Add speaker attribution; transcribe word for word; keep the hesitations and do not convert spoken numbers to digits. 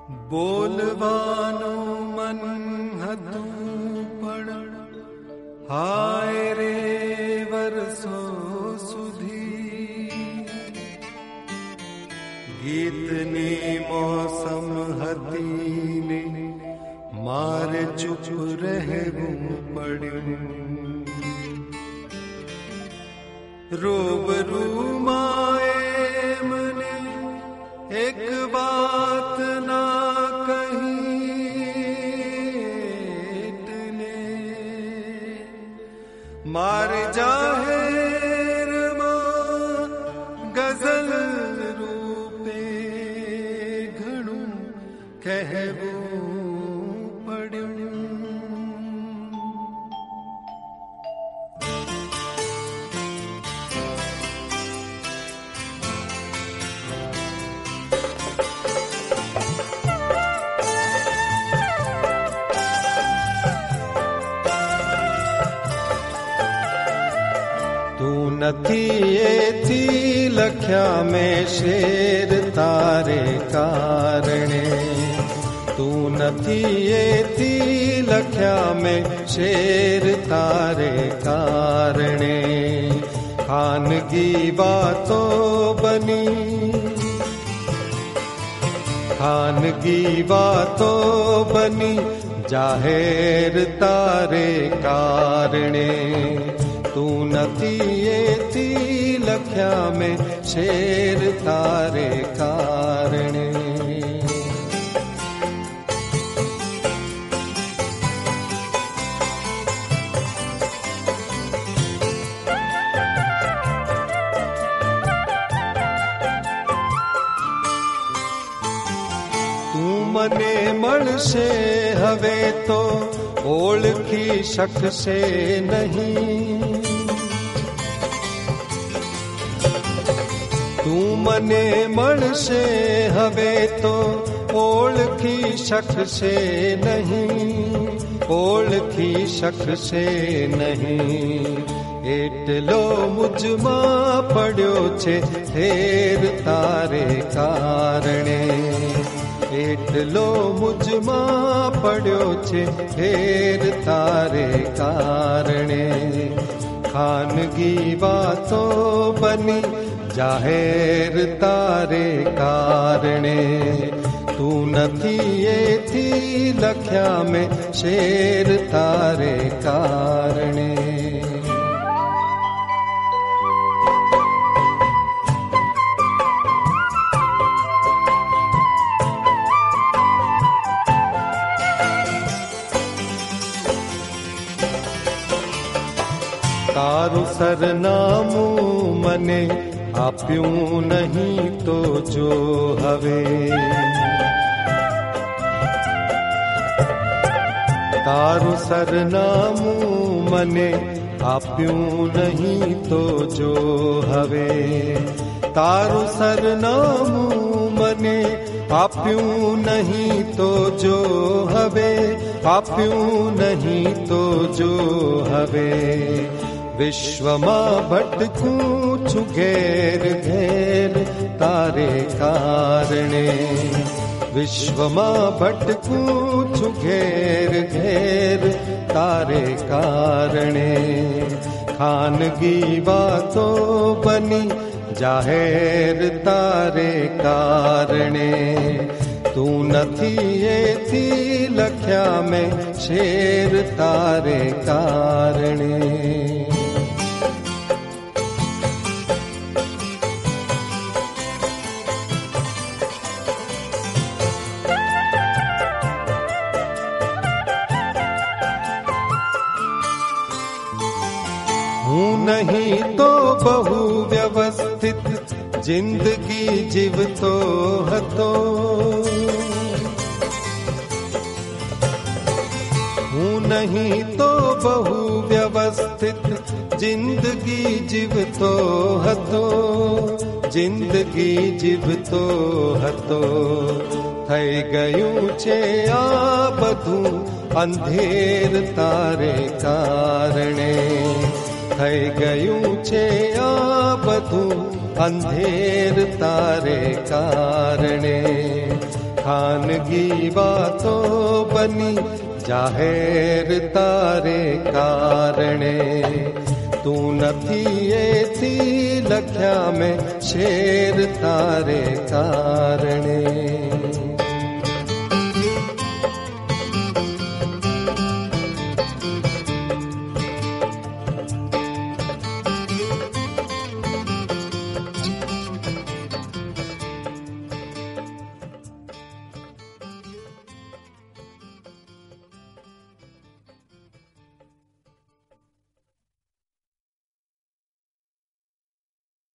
Speaker 1: બોલવાનું મન હતું પણ હાય રે વર્ષો સુધી ગીતની મોસમ હતી ને મારે ચૂપ રહેવું પડ્યું. રૂબરૂ માએ મને એક વાત ના મારે જાહેરમાં ગઝલ રૂપે ઘણું કહેવું પડ્યું. નથી એથી લખ્યા મેં શેર તારે કારણે, તું નથી એથી લખ્યા મેં શેર તારે કારણે. ખાનગી વાતો બની, ખાનગી વાતો બની જાહેર તારે કારણે. તું નથી એથી લખ્યા મેં શેર તારે કારણે. તું મને મળશે હવે તો ઓળખી શકશે નહીં. તું મને મળશે હવે તો ઓળખી શકશે નહીં, ઓળખી શકશે નહીં. એટલો મુજમાં પડ્યો છે ફેર તારે કારણે, એટલો મુજમાં પડ્યો છે ફેર તારે કારણે. ખાનગી વાતો બની જાહેર તારે કારણે. તું નથી એથી લખ્યા મેં શેર તારે કારણે. તારું સરનામું મને આપ્યું નહીં તો જો હવે, તારું સરનામું મને આપ્યું નહીં તો જો હવે. તારું સરનામું મને આપ્યું નહીં તો જો હવે, આપ્યું નહીં તો જો હવે. વિશ્વમાં ભટકું છું ઘેર ઘેર તારે કારણે, વિશ્વમાં ભટકું છું ઘેર ઘેર તારે કારણે. ખાનગી વાતો બની જાહેર તારે કારણે. તું નથી એથી લખ્યા મેં શેર તારે કારણે. હું નહીં તો બહુ વ્યવસ્થિત જિંદગી જીવતો હતો, હું નહીં તો બહુ વ્યવસ્થિત જિંદગી જીવતો હતો, જિંદગી જીવતો હતો. થઈ ગયું છે આ બધું અંધેર તારે કારણે, થઈ ગયું છે આ બધું અંધેર તારે કારણે. खानगी बातों बनी जाहिर तारे कारणे। तू नथी एथी लख्या में शेर तारे कारणे।